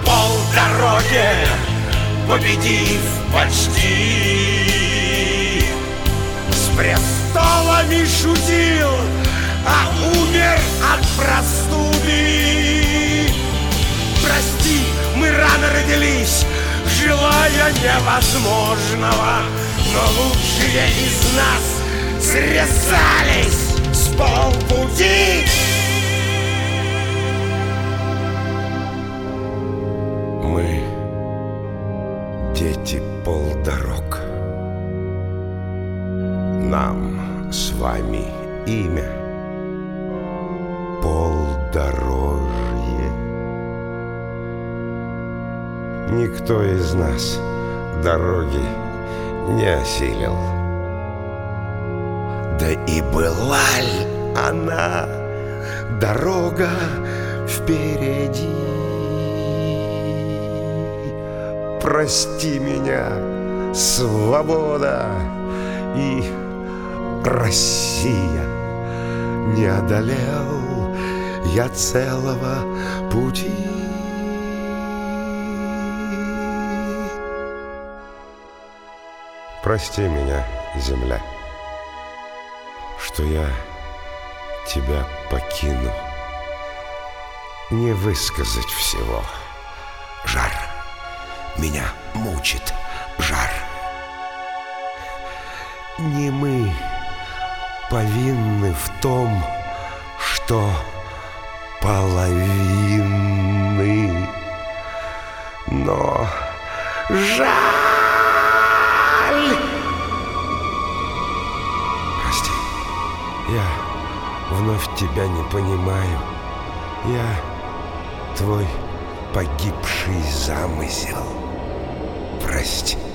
полдороге, победив почти. С престолами шутил, а умер от простуды. Прости, мы рано родились, желая невозможного, но лучшие из нас срезались с полпути. Мы дети полдорог. Нам с вами имя полдорожье. Никто из нас дороги не осилил. Да и была ли она дорога впереди? Прости меня, свобода и Россия, не одолел я целого пути. Прости меня, земля, что я тебя покину. Не высказать всего. Жар меня мучит, жар. Не мы повинны в том, что половины, но жаль. Прости, я вновь тебя не понимаю. Я твой погибший замысел. Прости.